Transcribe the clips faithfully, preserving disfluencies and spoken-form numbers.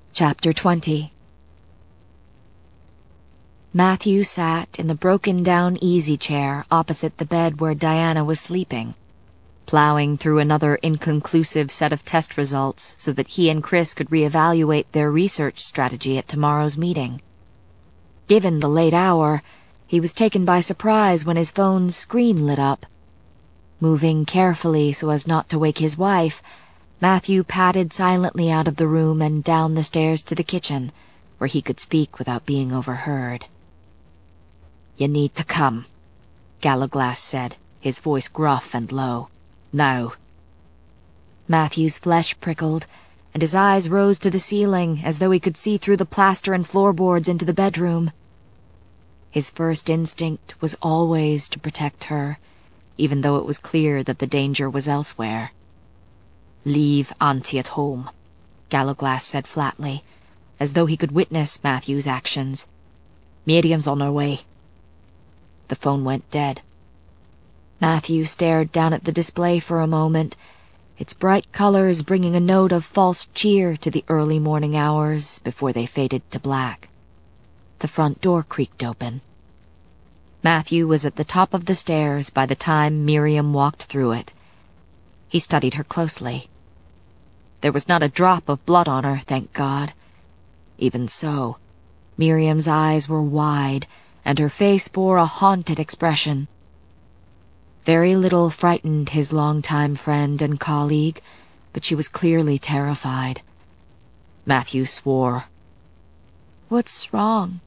Chapter twenty. Matthew sat in the broken-down easy chair opposite the bed where Diana was sleeping, plowing through another inconclusive set of test results so that he and Chris could reevaluate their research strategy at tomorrow's meeting. Given the late hour, he was taken by surprise when his phone's screen lit up. Moving carefully so as not to wake his wife, Matthew padded silently out of the room and down the stairs to the kitchen, where he could speak without being overheard. "You need to come," Gallowglass said, his voice gruff and low. "Now." Matthew's flesh prickled, and his eyes rose to the ceiling as though he could see through the plaster and floorboards into the bedroom. His first instinct was always to protect her, even though it was clear that the danger was elsewhere. "Leave Auntie at home," Gallowglass said flatly, as though he could witness Matthew's actions. "Miriam's on her way." The phone went dead. Matthew stared down at the display for a moment, its bright colors bringing a note of false cheer to the early morning hours before they faded to black. The front door creaked open. Matthew was at the top of the stairs by the time Miriam walked through it. He studied her closely. There was not a drop of blood on her, thank God. Even so, Miriam's eyes were wide, and her face bore a haunted expression. Very little frightened his longtime friend and colleague, but she was clearly terrified. Matthew swore. "What's wrong?"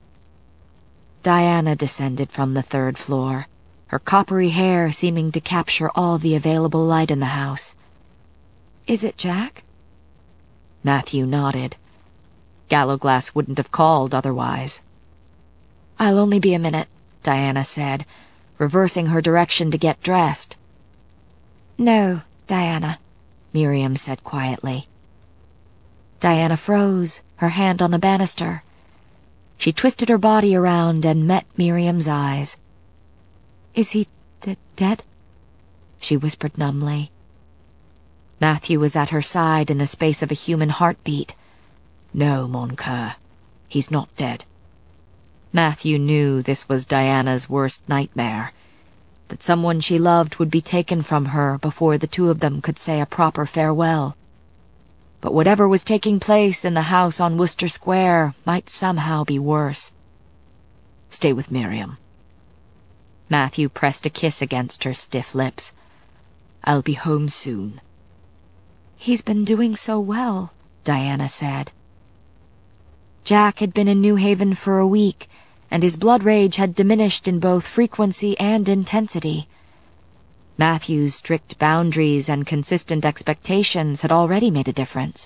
Diana descended from the third floor, her coppery hair seeming to capture all the available light in the house. "Is it Jack?" Matthew nodded. Gallowglass wouldn't have called otherwise. "I'll only be a minute," Diana said, reversing her direction to get dressed. "No, Diana," Miriam said quietly. Diana froze, her hand on the banister. She twisted her body around and met Miriam's eyes. "Is he d- dead?" she whispered numbly. Matthew was at her side in the space of a human heartbeat. "No, mon coeur, he's not dead." Matthew knew this was Diana's worst nightmare, that someone she loved would be taken from her before the two of them could say a proper farewell. But whatever was taking place in the house on Wooster Square might somehow be worse. "Stay with Miriam." Matthew pressed a kiss against her stiff lips. "I'll be home soon." "He's been doing so well," Diana said. Jack had been in New Haven for a week, and his blood rage had diminished in both frequency and intensity. Matthew's strict boundaries and consistent expectations had already made a difference.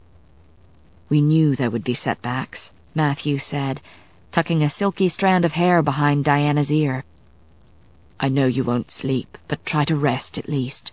"We knew there would be setbacks," Matthew said, tucking a silky strand of hair behind Diana's ear. "I know you won't sleep, but try to rest at least."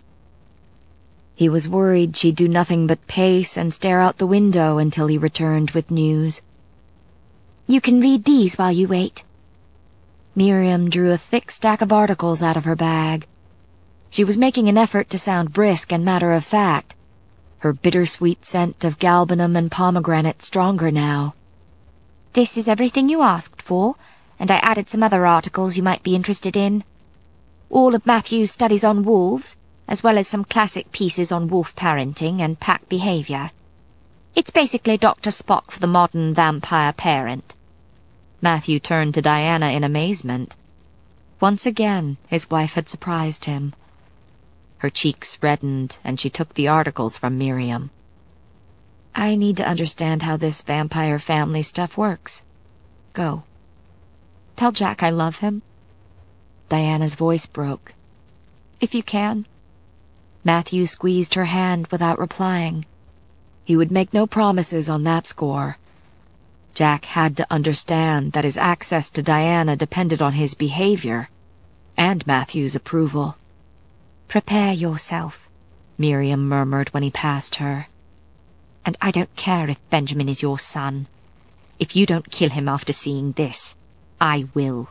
He was worried she'd do nothing but pace and stare out the window until he returned with news. "You can read these while you wait." Miriam drew a thick stack of articles out of her bag. She was making an effort to sound brisk and matter-of-fact, her bittersweet scent of galbanum and pomegranate stronger now. "This is everything you asked for, and I added some other articles you might be interested in. All of Matthew's studies on wolves, as well as some classic pieces on wolf parenting and pack behavior. It's basically Doctor Spock for the modern vampire parent." Matthew turned to Diana in amazement. Once again, his wife had surprised him. Her cheeks reddened, and she took the articles from Miriam. "I need to understand how this vampire family stuff works. Go. Tell Jack I love him." Diana's voice broke. "If you can." Matthew squeezed her hand without replying. He would make no promises on that score. Jack had to understand that his access to Diana depended on his behavior, and Matthew's approval. "Prepare yourself," Miriam murmured when he passed her. "And I don't care if Benjamin is your son. If you don't kill him after seeing this, I will."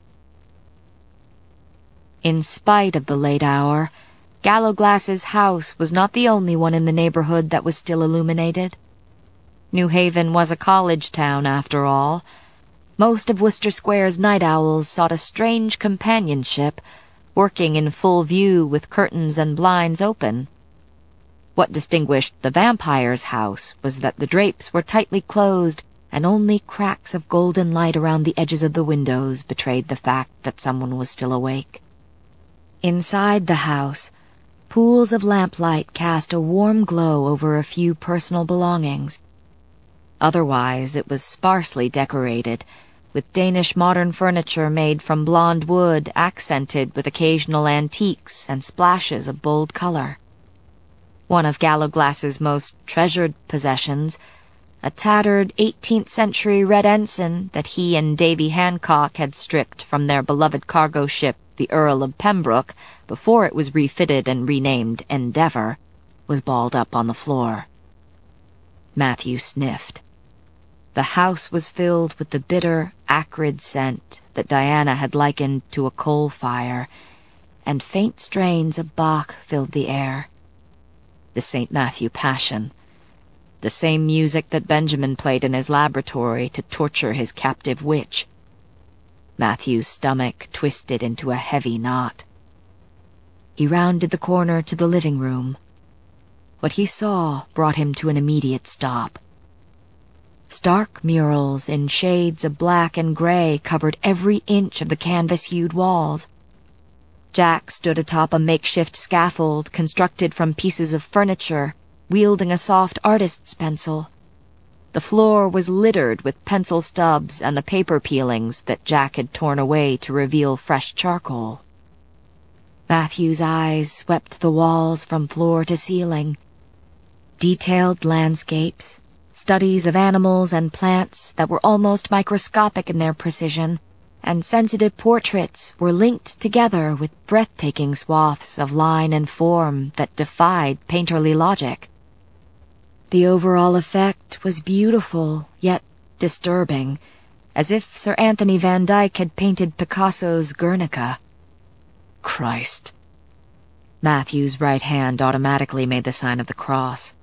In spite of the late hour, Gallowglass's house was not the only one in the neighborhood that was still illuminated. New Haven was a college town, after all. Most of Wooster Square's night owls sought a strange companionship, working in full view with curtains and blinds open. What distinguished the vampire's house was that the drapes were tightly closed, and only cracks of golden light around the edges of the windows betrayed the fact that someone was still awake. Inside the house, pools of lamplight cast a warm glow over a few personal belongings. Otherwise, it was sparsely decorated, with Danish modern furniture made from blonde wood accented with occasional antiques and splashes of bold color. One of Gallowglass's most treasured possessions, a tattered eighteenth century red ensign that he and Davy Hancock had stripped from their beloved cargo ship, the Earl of Pembroke, before it was refitted and renamed Endeavour, was balled up on the floor. Matthew sniffed. The house was filled with the bitter, acrid scent that Diana had likened to a coal fire, and faint strains of Bach filled the air. The Saint Matthew Passion, the same music that Benjamin played in his laboratory to torture his captive witch. Matthew's stomach twisted into a heavy knot. He rounded the corner to the living room. What he saw brought him to an immediate stop. Stark murals in shades of black and gray covered every inch of the canvas-hued walls. Jack stood atop a makeshift scaffold constructed from pieces of furniture, wielding a soft artist's pencil. The floor was littered with pencil stubs and the paper peelings that Jack had torn away to reveal fresh charcoal. Matthew's eyes swept the walls from floor to ceiling. Detailed landscapes, studies of animals and plants that were almost microscopic in their precision, and sensitive portraits were linked together with breathtaking swaths of line and form that defied painterly logic. The overall effect was beautiful, yet disturbing, as if Sir Anthony Van Dyck had painted Picasso's Guernica. Christ. Matthew's right hand automatically made the sign of the cross.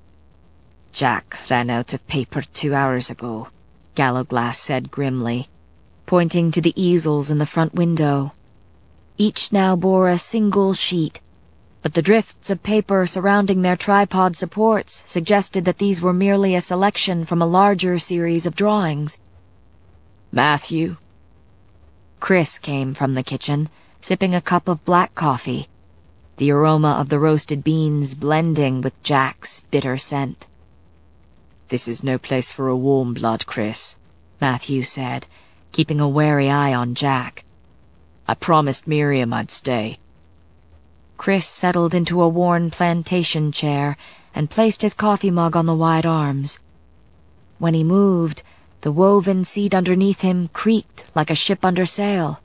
Jack ran out of paper two hours ago, Gallowglass said grimly, pointing to the easels in the front window. Each now bore a single sheet, but the drifts of paper surrounding their tripod supports suggested that these were merely a selection from a larger series of drawings. Matthew? Chris came from the kitchen, sipping a cup of black coffee, the aroma of the roasted beans blending with Jack's bitter scent. This is no place for a warm blood, Chris, Matthew said, keeping a wary eye on Jack. I promised Miriam I'd stay. Chris settled into a worn plantation chair and placed his coffee mug on the wide arms. When he moved, the woven seat underneath him creaked like a ship under sail.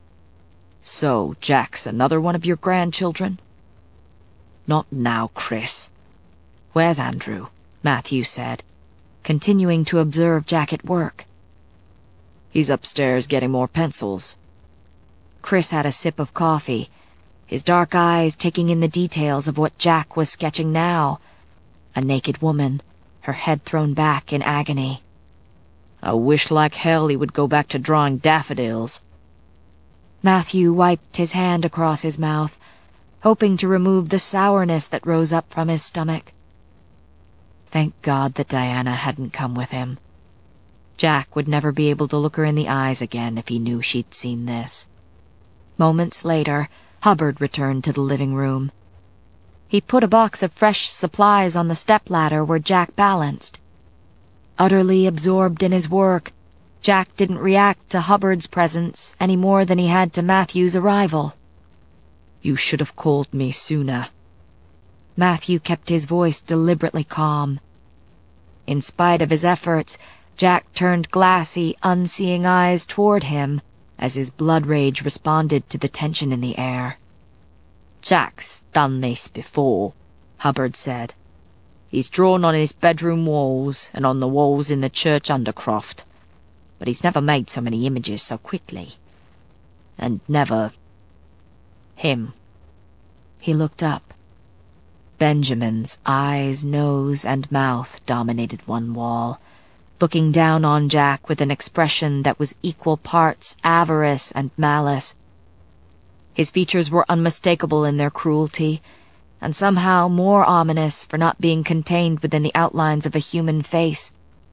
So, Jack's another one of your grandchildren? Not now, Chris. Where's Andrew? Matthew said, continuing to observe Jack at work. He's upstairs getting more pencils. Chris had a sip of coffee, his dark eyes taking in the details of what Jack was sketching now. A naked woman, her head thrown back in agony. I wish like hell he would go back to drawing daffodils. Matthew wiped his hand across his mouth, hoping to remove the sourness that rose up from his stomach. Thank God that Diana hadn't come with him. Jack would never be able to look her in the eyes again if he knew she'd seen this. Moments later, Hubbard returned to the living room. He put a box of fresh supplies on the stepladder where Jack balanced. Utterly absorbed in his work, Jack didn't react to Hubbard's presence any more than he had to Matthew's arrival. You should have called me sooner. Matthew kept his voice deliberately calm. In spite of his efforts, Jack turned glassy, unseeing eyes toward him as his blood rage responded to the tension in the air. Jack's done this before, Hubbard said. He's drawn on his bedroom walls and on the walls in the church undercroft, but he's never made so many images so quickly. And never... him. He looked up. Benjamin's eyes, nose, and mouth dominated one wall, looking down on Jack with an expression that was equal parts avarice and malice. His features were unmistakable in their cruelty, and somehow more ominous for not being contained within the outlines of a human face.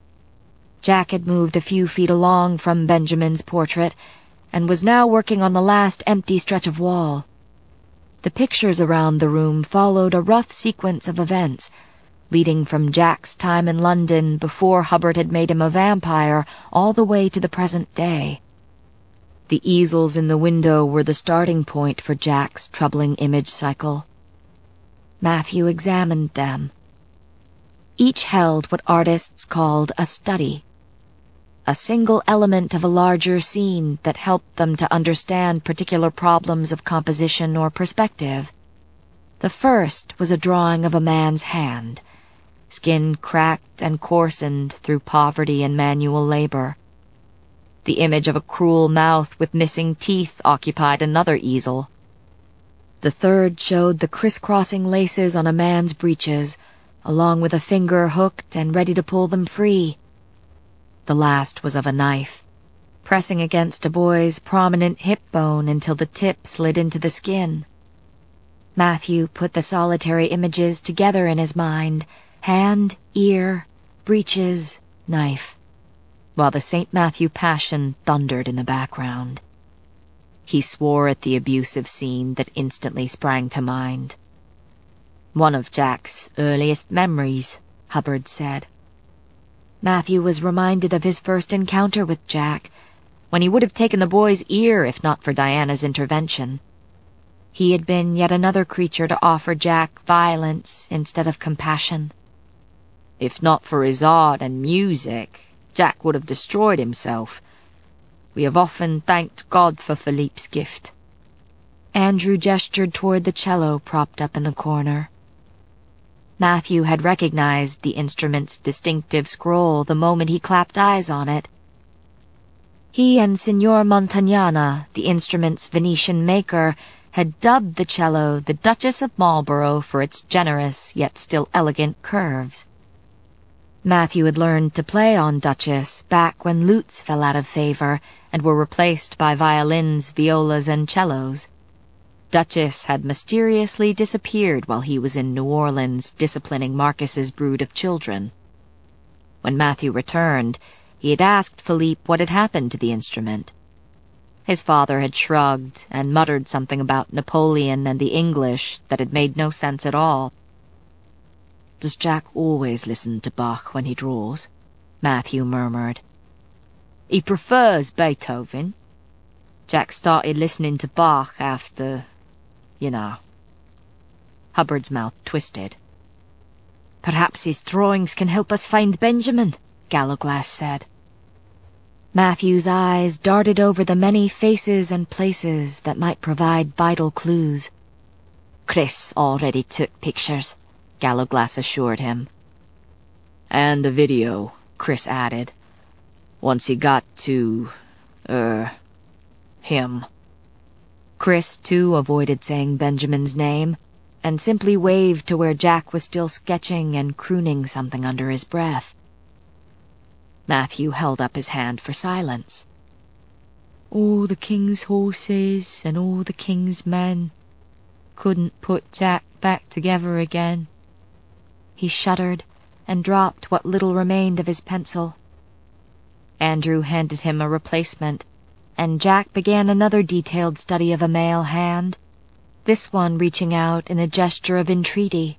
Jack had moved a few feet along from Benjamin's portrait, and was now working on the last empty stretch of wall. The pictures around the room followed a rough sequence of events, leading from Jack's time in London before Hubbard had made him a vampire all the way to the present day. The easels in the window were the starting point for Jack's troubling image cycle. Matthew examined them. Each held what artists called a study, a single element of a larger scene that helped them to understand particular problems of composition or perspective. The first was a drawing of a man's hand, skin cracked and coarsened through poverty and manual labor. The image of a cruel mouth with missing teeth occupied another easel. The third showed the crisscrossing laces on a man's breeches, along with a finger hooked and ready to pull them free. The last was of a knife, pressing against a boy's prominent hip bone until the tip slid into the skin. Matthew put the solitary images together in his mind: hand, ear, breeches, knife, while the Saint Matthew Passion thundered in the background. He swore at the abusive scene that instantly sprang to mind. One of Jack's earliest memories, Hubbard said. Matthew was reminded of his first encounter with Jack, when he would have taken the boy's ear if not for Diana's intervention. He had been yet another creature to offer Jack violence instead of compassion. If not for his art and music, Jack would have destroyed himself. We have often thanked God for Philippe's gift. Andrew gestured toward the cello propped up in the corner. Matthew had recognized the instrument's distinctive scroll the moment he clapped eyes on it. He and Signor Montagnana, the instrument's Venetian maker, had dubbed the cello the Duchess of Marlborough for its generous yet still elegant curves. Matthew had learned to play on Duchess back when lutes fell out of favor and were replaced by violins, violas, and cellos. Duchess had mysteriously disappeared while he was in New Orleans disciplining Marcus's brood of children. When Matthew returned, he had asked Philippe what had happened to the instrument. His father had shrugged and muttered something about Napoleon and the English that had made no sense at all. "Does Jack always listen to Bach when he draws?" Matthew murmured. "He prefers Beethoven. Jack started listening to Bach after, you know." Hubbard's mouth twisted. "Perhaps his drawings can help us find Benjamin," Gallowglass said. Matthew's eyes darted over the many faces and places that might provide vital clues. "Chris already took pictures," Gallowglass assured him. "And a video," Chris added, "once he got to, er, him." Chris, too, avoided saying Benjamin's name, and simply waved to where Jack was still sketching and crooning something under his breath. Matthew held up his hand for silence. "All the king's horses and all the king's men couldn't put Jack back together again." He shuddered and dropped what little remained of his pencil. Andrew handed him a replacement, and Jack began another detailed study of a male hand, this one reaching out in a gesture of entreaty.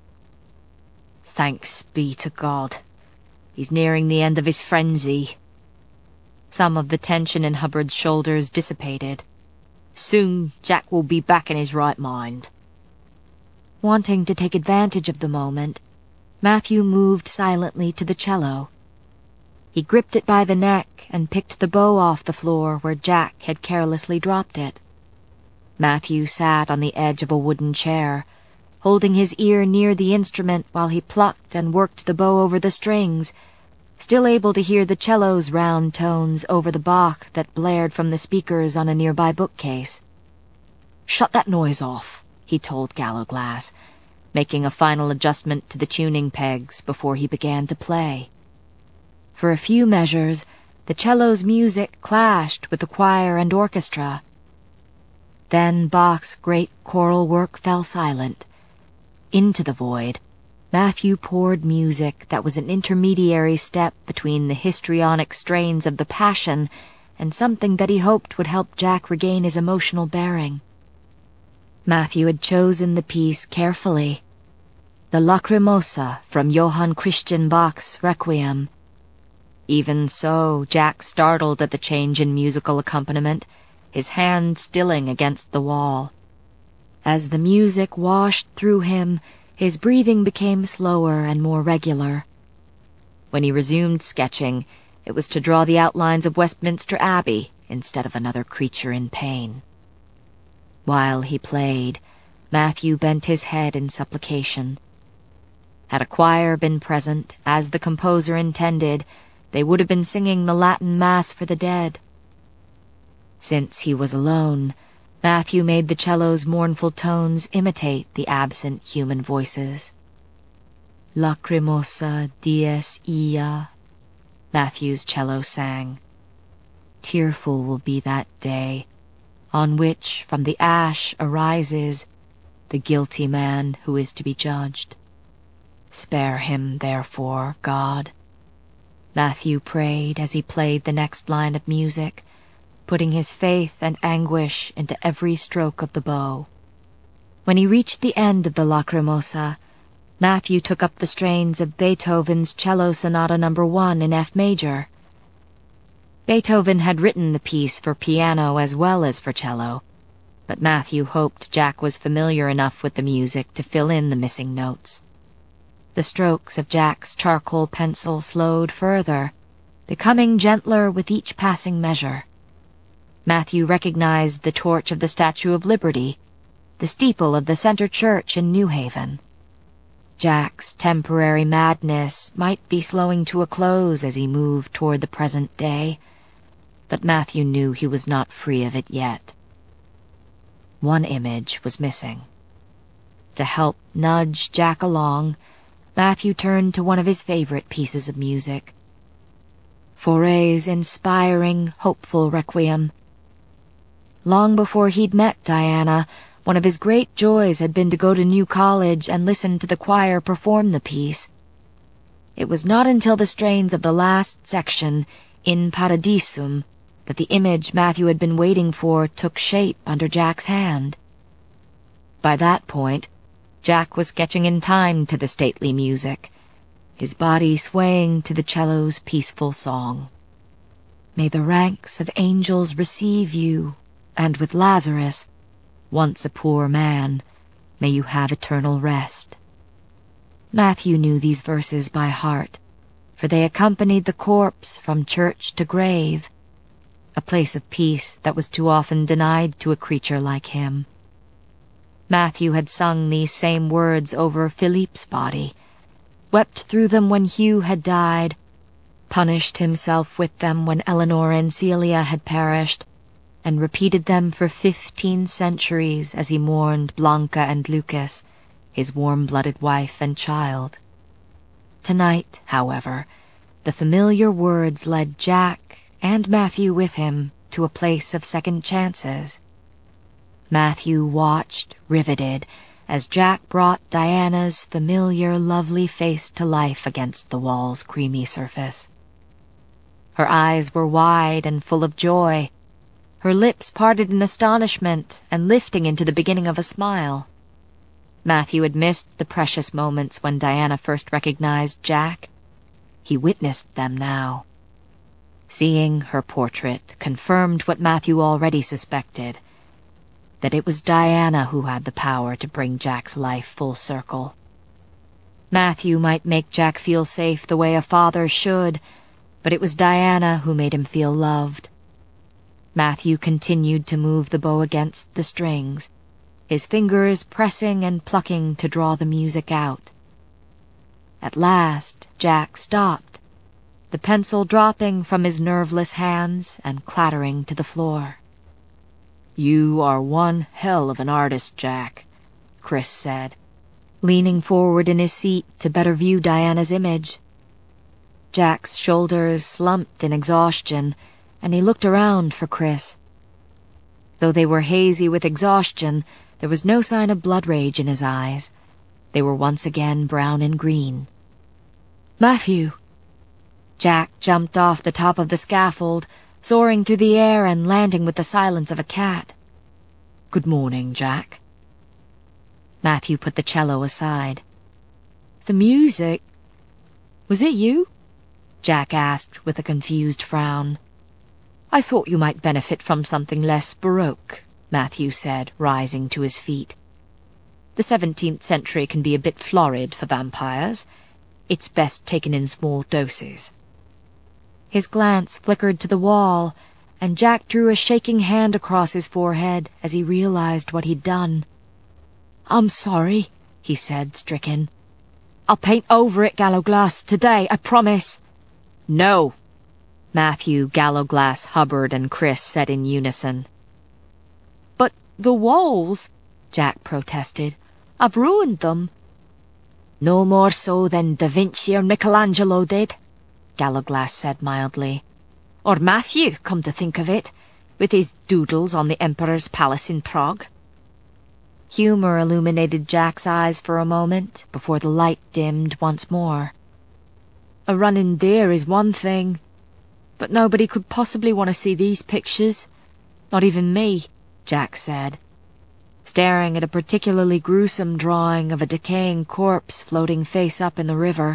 "Thanks be to God. He's nearing the end of his frenzy." Some of the tension in Hubbard's shoulders dissipated. "Soon Jack will be back in his right mind." Wanting to take advantage of the moment, Matthew moved silently to the cello. He gripped it by the neck and picked the bow off the floor where Jack had carelessly dropped it. Matthew sat on the edge of a wooden chair, holding his ear near the instrument while he plucked and worked the bow over the strings, still able to hear the cello's round tones over the Bach that blared from the speakers on a nearby bookcase. "Shut that noise off," he told Gallowglass, making a final adjustment to the tuning pegs before he began to play. For a few measures, the cello's music clashed with the choir and orchestra. Then Bach's great choral work fell silent. Into the void, Matthew poured music that was an intermediary step between the histrionic strains of the Passion and something that he hoped would help Jack regain his emotional bearing. Matthew had chosen the piece carefully. The Lacrimosa from Johann Christian Bach's Requiem. Even so, Jack startled at the change in musical accompaniment, his hand stilling against the wall. As the music washed through him, his breathing became slower and more regular. When he resumed sketching, it was to draw the outlines of Westminster Abbey instead of another creature in pain. While he played, Matthew bent his head in supplication. Had a choir been present, as the composer intended, they would have been singing the Latin Mass for the dead. Since he was alone, Matthew made the cello's mournful tones imitate the absent human voices. Lacrimosa dies illa, Matthew's cello sang. Tearful will be that day, on which from the ash arises the guilty man who is to be judged. Spare him, therefore, God. Matthew prayed as he played the next line of music, putting his faith and anguish into every stroke of the bow. When he reached the end of the Lacrimosa, Matthew took up the strains of Beethoven's Cello Sonata Number One in F major. Beethoven had written the piece for piano as well as for cello, but Matthew hoped Jack was familiar enough with the music to fill in the missing notes. The strokes of Jack's charcoal pencil slowed further, becoming gentler with each passing measure. Matthew recognized the torch of the Statue of Liberty, the steeple of the Center Church in New Haven. Jack's temporary madness might be slowing to a close as he moved toward the present day, but Matthew knew he was not free of it yet. One image was missing. To help nudge Jack along, Matthew turned to one of his favorite pieces of music, Fauré's inspiring, hopeful Requiem. Long before he'd met Diana, one of his great joys had been to go to New College and listen to the choir perform the piece. It was not until the strains of the last section, In Paradisum, that the image Matthew had been waiting for took shape under Jack's hand. By that point, Jack was sketching in time to the stately music, his body swaying to the cello's peaceful song. May the ranks of angels receive you, and with Lazarus, once a poor man, may you have eternal rest. Matthew knew these verses by heart, for they accompanied the corpse from church to grave, a place of peace that was too often denied to a creature like him. Matthew had sung these same words over Philippe's body, wept through them when Hugh had died, punished himself with them when Eleanor and Celia had perished, and repeated them for fifteen centuries as he mourned Blanca and Lucas, his warm-blooded wife and child. Tonight, however, the familiar words led Jack, and Matthew with him, to a place of second chances. Matthew watched, riveted, as Jack brought Diana's familiar, lovely face to life against the wall's creamy surface. Her eyes were wide and full of joy, her lips parted in astonishment and lifting into the beginning of a smile. Matthew had missed the precious moments when Diana first recognized Jack. He witnessed them now. Seeing her portrait confirmed what Matthew already suspected, that it was Diana who had the power to bring Jack's life full circle. Matthew might make Jack feel safe the way a father should, but it was Diana who made him feel loved. Matthew continued to move the bow against the strings, his fingers pressing and plucking to draw the music out. At last Jack stopped, the pencil dropping from his nerveless hands and clattering to the floor. "You are one hell of an artist, Jack," Chris said. leaning forward in his seat to better view Diana's image. Jack's shoulders slumped in exhaustion, and he looked around for Chris. Though they were hazy with exhaustion, there was no sign of blood rage in his eyes. They were once again brown and green. "Matthew!" Jack jumped off the top of the scaffold, soaring through the air and landing with the silence of a cat. "Good morning, Jack." Matthew put the cello aside. "The music... Was it you?" Jack asked with a confused frown. "I thought you might benefit from something less baroque," Matthew said, rising to his feet. "The seventeenth century can be a bit florid for vampires. It's best taken in small doses." His glance flickered to the wall, and Jack drew a shaking hand across his forehead as he realized what he'd done. "I'm sorry," he said, stricken. "I'll paint over it, Gallowglass, today, I promise." "No!" Matthew, Gallowglass, Hubbard, and Chris said in unison. "But the walls," Jack protested. "I've ruined them." "No more so than Da Vinci or Michelangelo did," Gallowglass said mildly. "Or Matthew, come to think of it, with his doodles on the Emperor's palace in Prague." Humor illuminated Jack's eyes for a moment before the light dimmed once more. "A running deer is one thing, but nobody could possibly want to see these pictures. Not even me," Jack said, staring at a particularly gruesome drawing of a decaying corpse floating face up in the river.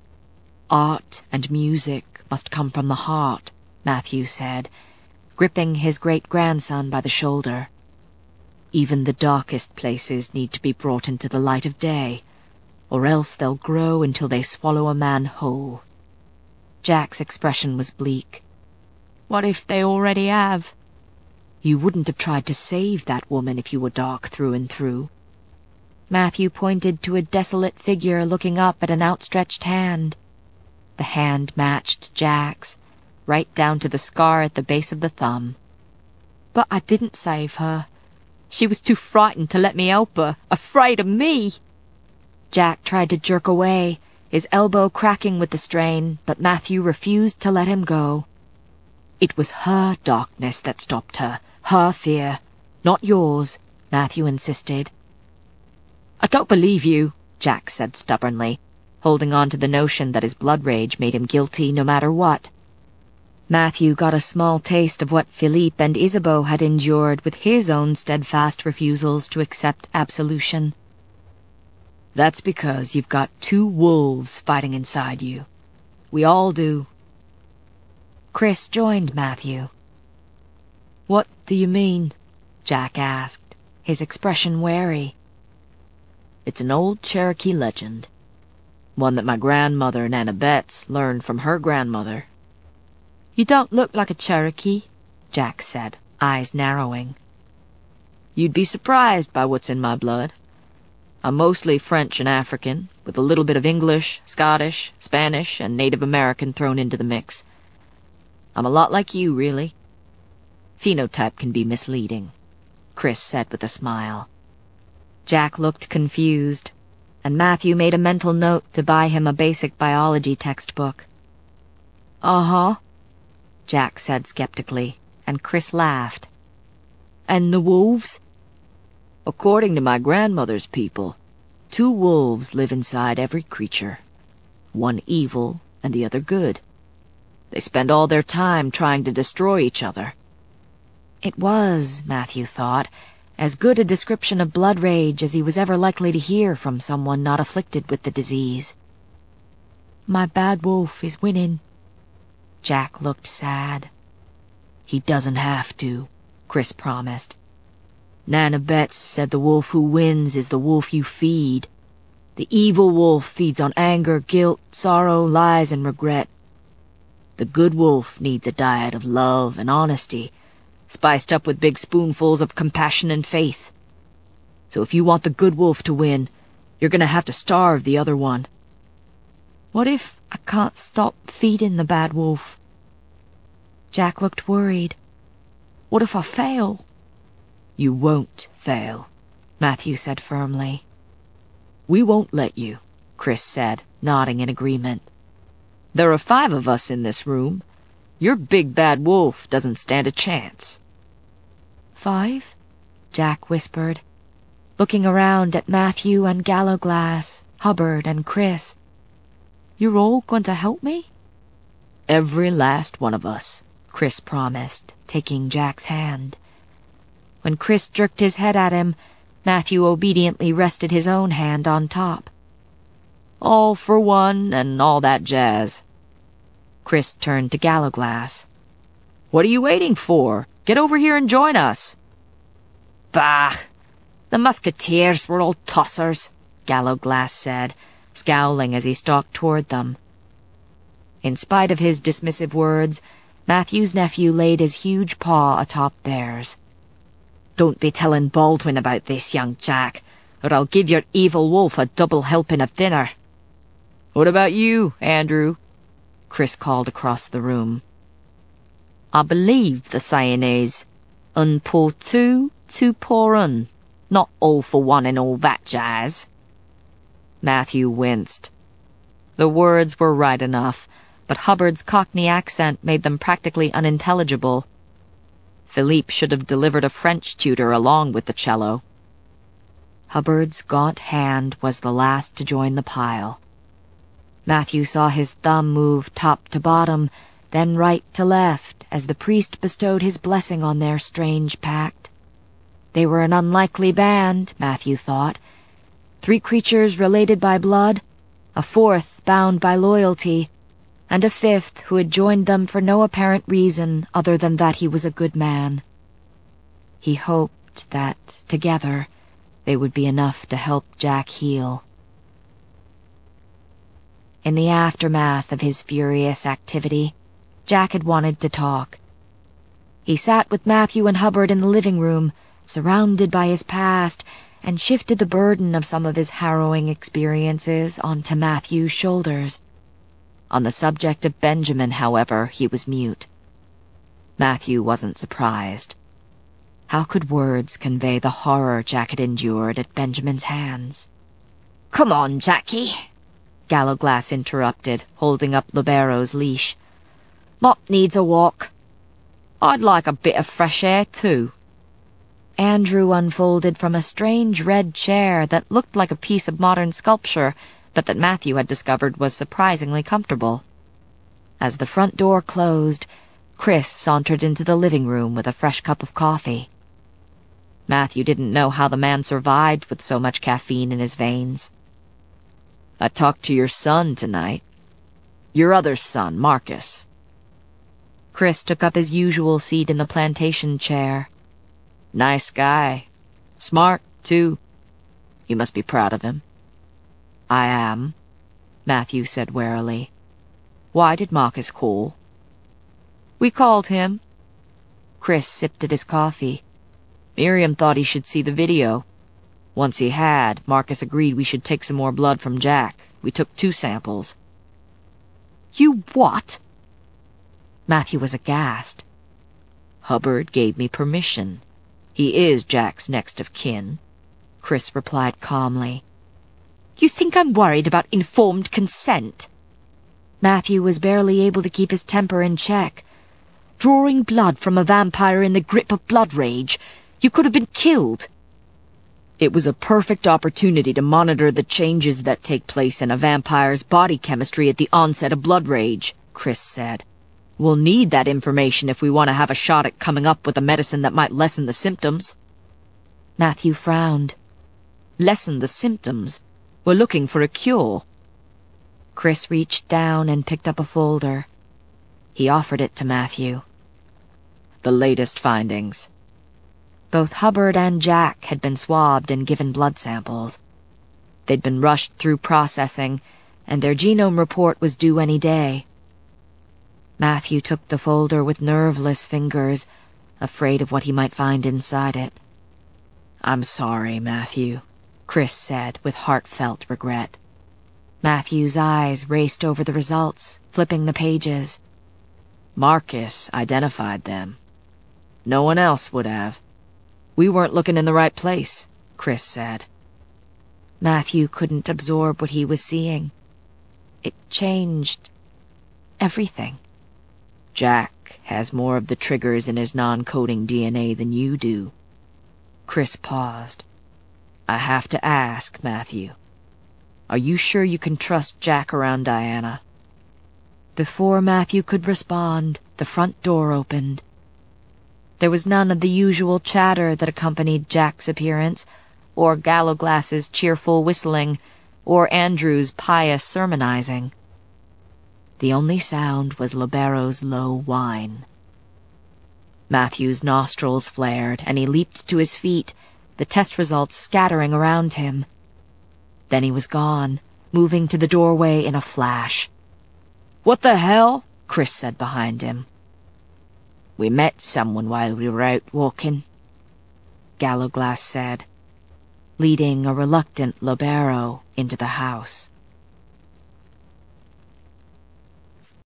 "Art and music must come from the heart," Matthew said, gripping his great-grandson by the shoulder. "Even the darkest places need to be brought into the light of day, or else they'll grow until they swallow a man whole." Jack's expression was bleak. "What if they already have?" "You wouldn't have tried to save that woman if you were dark through and through." Matthew pointed to a desolate figure looking up at an outstretched hand. The hand matched Jack's, right down to the scar at the base of the thumb. "But I didn't save her. She was too frightened to let me help her, afraid of me." Jack tried to jerk away, his elbow cracking with the strain, but Matthew refused to let him go. "It was her darkness that stopped her, her fear, not yours," Matthew insisted. "I don't believe you," Jack said stubbornly, holding on to the notion that his blood rage made him guilty no matter what. Matthew got a small taste of what Philippe and Isabeau had endured with his own steadfast refusals to accept absolution. "That's because you've got two wolves fighting inside you. We all do." Chris joined Matthew. "What do you mean?" Jack asked, his expression wary. "It's an old Cherokee legend. One that my grandmother, Nana Betts, learned from her grandmother." "You don't look like a Cherokee," Jack said, eyes narrowing. "You'd be surprised by what's in my blood. I'm mostly French and African, with a little bit of English, Scottish, Spanish, and Native American thrown into the mix. I'm a lot like you, really. Phenotype can be misleading," Chris said with a smile. Jack looked confused, and Matthew made a mental note to buy him a basic biology textbook. "Uh-huh," Jack said skeptically, and Chris laughed. "And the wolves?" "According to my grandmother's people, two wolves live inside every creature. One evil and the other good. They spend all their time trying to destroy each other." It was, Matthew thought, as good a description of blood rage as he was ever likely to hear from someone not afflicted with the disease. "My bad wolf is winning." Jack looked sad. "He doesn't have to," Chris promised. "Nana Betts said the wolf who wins is the wolf you feed. The evil wolf feeds on anger, guilt, sorrow, lies, and regret. The good wolf needs a diet of love and honesty, spiced up with big spoonfuls of compassion and faith. So if you want the good wolf to win, you're gonna have to starve the other one." "What if I can't stop feeding the bad wolf?" Jack looked worried. "What if I fail?" "You won't fail," Matthew said firmly. We won't let you, Chris said, nodding in agreement. There are five of us in this room. Your big bad wolf doesn't stand a chance. Five? Jack whispered, looking around at Matthew and Gallowglass, Hubbard and Chris. You're all going to help me? Every last one of us, Chris promised, taking Jack's hand. When Chris jerked his head at him, Matthew obediently rested his own hand on top. All for one and all that jazz. Chris turned to Gallowglass. What are you waiting for? Get over here and join us. Bah! The musketeers were all tossers, Gallowglass said, scowling as he stalked toward them. In spite of his dismissive words, Matthew's nephew laid his huge paw atop theirs. Don't be telling Baldwin about this, young Jack, or I'll give your evil wolf a double helping of dinner. What about you, Andrew? Chris called across the room. I believe the saying is, un pour two, two pour un, not all for one and all that jazz. Matthew winced. The words were right enough, but Hubbard's Cockney accent made them practically unintelligible. Philippe should have delivered a French tutor along with the cello. Hubbard's gaunt hand was the last to join the pile. Matthew saw his thumb move top to bottom, then right to left, as the priest bestowed his blessing on their strange pact. They were an unlikely band, Matthew thought. Three creatures related by blood, a fourth bound by loyalty, and a fifth who had joined them for no apparent reason other than that he was a good man. He hoped that, together, they would be enough to help Jack heal. In the aftermath of his furious activity, Jack had wanted to talk. He sat with Matthew and Hubbard in the living room, surrounded by his past, and shifted the burden of some of his harrowing experiences onto Matthew's shoulders. On the subject of Benjamin, however, he was mute. Matthew wasn't surprised. How could words convey the horror Jack had endured at Benjamin's hands? Come on, Jackie, Gallowglass interrupted, holding up Libero's leash. Mop needs a walk. I'd like a bit of fresh air, too. Andrew unfolded from a strange red chair that looked like a piece of modern sculpture, but that Matthew had discovered was surprisingly comfortable. As the front door closed, Chris sauntered into the living room with a fresh cup of coffee. Matthew didn't know how the man survived with so much caffeine in his veins. I talked to your son tonight. Your other son, Marcus. Chris took up his usual seat in the plantation chair. Nice guy. Smart, too. You must be proud of him. I am, Matthew said warily. Why did Marcus call? We called him. Chris sipped at his coffee. Miriam thought he should see the video. Once he had, Marcus agreed we should take some more blood from Jack. We took two samples. You what? Matthew was aghast. Hubbard gave me permission. He is Jack's next of kin, Chris replied calmly. You think I'm worried about informed consent? Matthew was barely able to keep his temper in check. Drawing blood from a vampire in the grip of blood rage. You could have been killed. It was a perfect opportunity to monitor the changes that take place in a vampire's body chemistry at the onset of blood rage, Chris said. We'll need that information if we want to have a shot at coming up with a medicine that might lessen the symptoms. Matthew frowned. Lessen the symptoms? We're looking for a cure. Chris reached down and picked up a folder. He offered it to Matthew. The latest findings. Both Hubbard and Jack had been swabbed and given blood samples. They'd been rushed through processing, and their genome report was due any day. Matthew took the folder with nerveless fingers, afraid of what he might find inside it. I'm sorry, Matthew, Chris said with heartfelt regret. Matthew's eyes raced over the results, flipping the pages. Marcus identified them. No one else would have. We weren't looking in the right place, Chris said. Matthew couldn't absorb what he was seeing. It changed everything. Jack has more of the triggers in his non-coding D N A than you do. Chris paused. I have to ask, Matthew. Are you sure you can trust Jack around Diana? Before Matthew could respond, the front door opened. There was none of the usual chatter that accompanied Jack's appearance, or Gallowglass's cheerful whistling, or Andrew's pious sermonizing. The only sound was Libero's low whine. Matthew's nostrils flared, and he leaped to his feet, the test results scattering around him. Then he was gone, moving to the doorway in a flash. "What the hell?" Chris said behind him. "We met someone while we were out walking," Gallowglass said, leading a reluctant Libero into the house.